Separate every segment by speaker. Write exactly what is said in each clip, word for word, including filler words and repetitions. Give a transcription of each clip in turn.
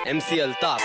Speaker 1: MC Altaf.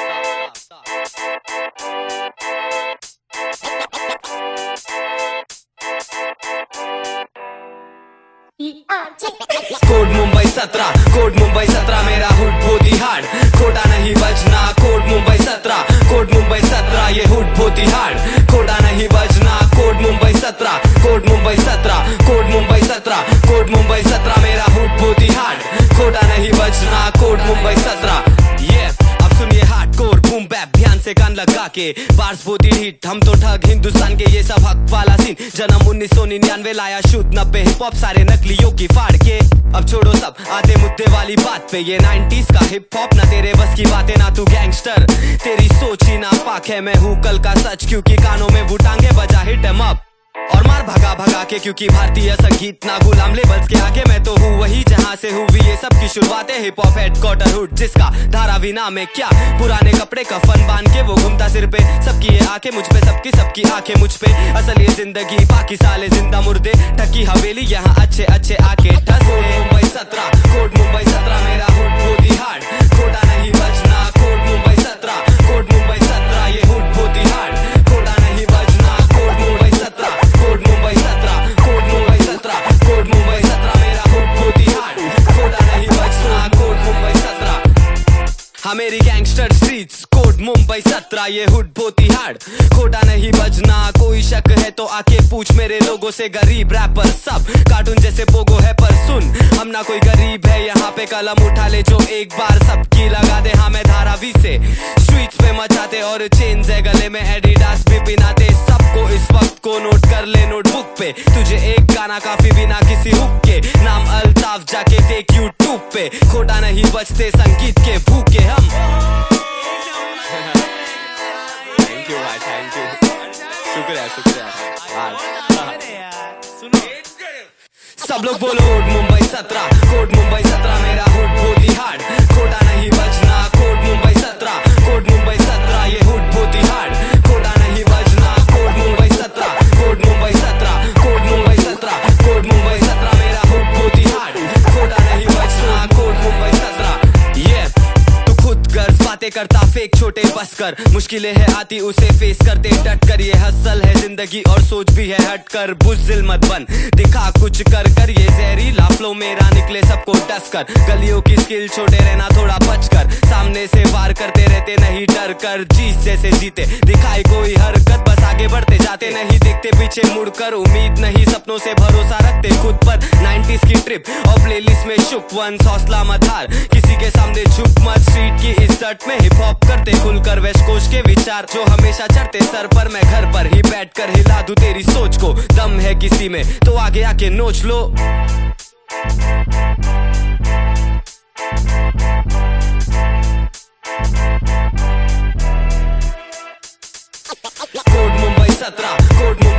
Speaker 1: Code Mumbai सत्रह, code Mumbai सत्रह, मेरा हुड भोती हार्ड, खोटा नहीं बजना। कोड मुंबई सत्रह, कोड मुंबई सत्रह, ये हुड भोती हार्ड, खोटा नहीं बजना। कोड मुंबई सत्रह, कोड मुंबई सत्रह, कोड मुंबई सत्रह, कोड मुंबई सत्रह, मेरा हुड भोती हार्ड, खोटा नहीं बजना। कोड मुंबई सत्रह। ये अब सुनिए हार्डकोर बूम बैप, ध्यान से कान लगा के, बार्स बोती हिट, हम तो ठग हिंदुस्तान के, ये सब हक वाला सीन। जन्म उन्नीस सौ निन्यानवे, लाया शुद्ध नब्बे, हिप हॉप सारे नकलियों की फाड़ के। अब छोड़ो सब, आते मुद्दे वाली बात पे, ये नाइंटीज़ का हिप हॉप, ना तेरे बस की बातें, ना तू गैंगस्टर, तेरी सोच ही ना पाक है। मैं हूँ कल का सच, क्योंकि कानों में वुटांगे बजा हिट एम अप, और मार भगा भगा के, क्योंकि भारतीय संगीत ना गुलाम लेबल्स के आगे। मैं तो हूँ वही जहाँ से हुई ये सब की शुरुआत है, हिप हॉप हेडक्वार्टर हुड, जिसका धारावी नाम है क्या। पुराने कपड़े कफन बांध के वो घूमता सिर पे, सबकी ये आंखें मुझ पे, सबकी सबकी आंखें मुझ पे। असल ये जिंदगी बाकी साले जिंदा मुर्दे, टकी हवेली यहाँ अच्छे अच्छे आके ठस। मुंबई सत्रह, कोड मुंबई सत्रह, मेरा हुड भोती हार्ड, खोटा नहीं बजना। कोड मुंबई सत्रह, कोड मुंबई सत्रह, ये हुड भोती हार्ड, खोटा नहीं बजना। कोड मुंबई सत्रह, कोड मुंबई सत्रह, कोड मुंबई सत्रह, कोड मुंबई सत्रह, मेरा हुड भोती हार्ड, खोटा नहीं बजना। कोड मुंबई सत्रह, हाँ मेरी गैंगस्टर स्ट्रीट्स, कोड मुंबई सत्रह, ये हुड भोती हार्ड, खोटा नहीं बजना। कोई शक है तो आके पूछ मेरे लोगों से, गरीब रैपर सब कार्टून जैसे पोगो है, पर सुन हम ना कोई गरीब है, यहाँ पे कलम उठा ले जो एक बार सबकी लगा दे। हाँ मैं धारावी से स्ट्रीट्स पे मचाते, और चेन्स है गले में, एडिडास भी पिनाते। सबको इस वक्त को नोट कर ले नोटबुक पे, तुझे एक गाना काफी बिना किसी हुक के, नाम अल्ताफ, जाके देख यूट्यूब पे, खोटा नहीं बचते संगीत के भूखे हम। थैंक यू भाई, थैंक यू, शुक्रिया शुक्रिया। सब लोग बोलो कोड मुंबई सत्रह, कोड मुंबई सत्रह, मेरा हुड भोती हार्ड, खोटा नहीं बजना। कोड मुंबई सत्रह, कोड मुंबई सत्रह, ये हुड भोती हार्ड, खोटा नहीं बजना। कोड मुंबई सत्रह, कोड मुंबई सत्रह, कोड मुंबई सत्रह, कोड मुंबई सत्रह, मेरा हुड भोती हार्ड, खोटा नहीं बजना। कोड मुंबई सत्रह। ये तू खुद गर्व बातें करता, फेक छोटे बस कर, मुश्किलें है आती उसे फेस करते डट कर। ये हसल है जिंदगी और सोच भी है हट कर, बुज़दिल मत बन, दिखा कुछ कर कर। ये जहरीला फ्लो मेरा निकले सबको डस कर, गलियों की स्किल छोटे रहना थोड़ा बच कर, सामने से वार करते रहते नहीं डर कर। जीत जैसे जीते दिखाई कोई हरकत, बस आगे बढ़ते जाते नहीं देखते पीछे मुड़कर। उम्मीद नहीं सपनों से भरोसा रखते खुद पर, नाइंटीज़ की ट्रिप और प्लेलिस्ट में शुक वंस, हौसला मत हार, किसी के सामने झुक मत। स्ट्रीट की इज्जत में हिप हॉप करते खुलकर, वेस्ट कोस्ट के विचार जो हमेशा चढ़ते सर पर। मैं घर पर ही बैठ कर हिला दूं तेरी सोच को, दम है किसी में तो आगे आके नोच लो। कोड मुंबई सत्रह, कोड